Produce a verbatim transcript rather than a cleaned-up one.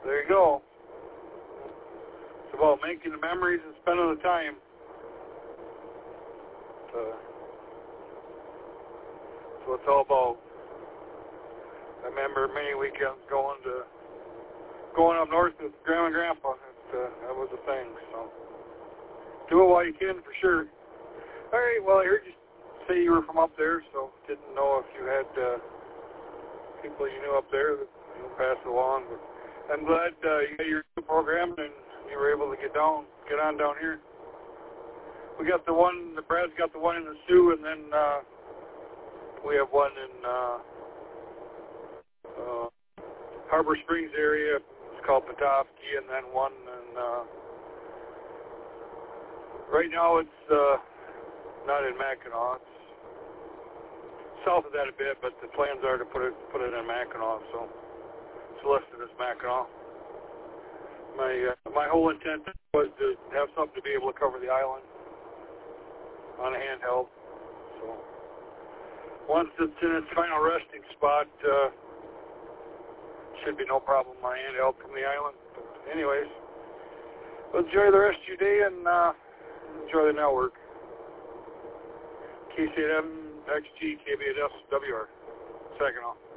there you go. It's about making the memories and spending the time. Uh, that's what it's all about. I remember many weekends going to going up north with Grandma and Grandpa. It, uh, that was a thing. So do it while you can, for sure. All right. Well, I heard you say you were from up there, so didn't know if you had uh, people you knew up there that you know, pass it along. But I'm glad uh, you got your program and you were able to get down, get on down here. We got the one. The Brad's got the one in the Sioux, and then uh, we have one in uh, uh, Harbor Springs area. It's called Petoskey, and then one in. Uh, right now, it's uh, not in Mackinac. It's south of that a bit, but the plans are to put it put it in Mackinac, so it's listed as Mackinac. My uh, my whole intent was to have something to be able to cover the island on a handheld. So once it's in its final resting spot, uh, should be no problem. My handheld from the island. But anyways, well, enjoy the rest of your day and uh, enjoy the network. K C eight M X G K B eight S W R. Second off.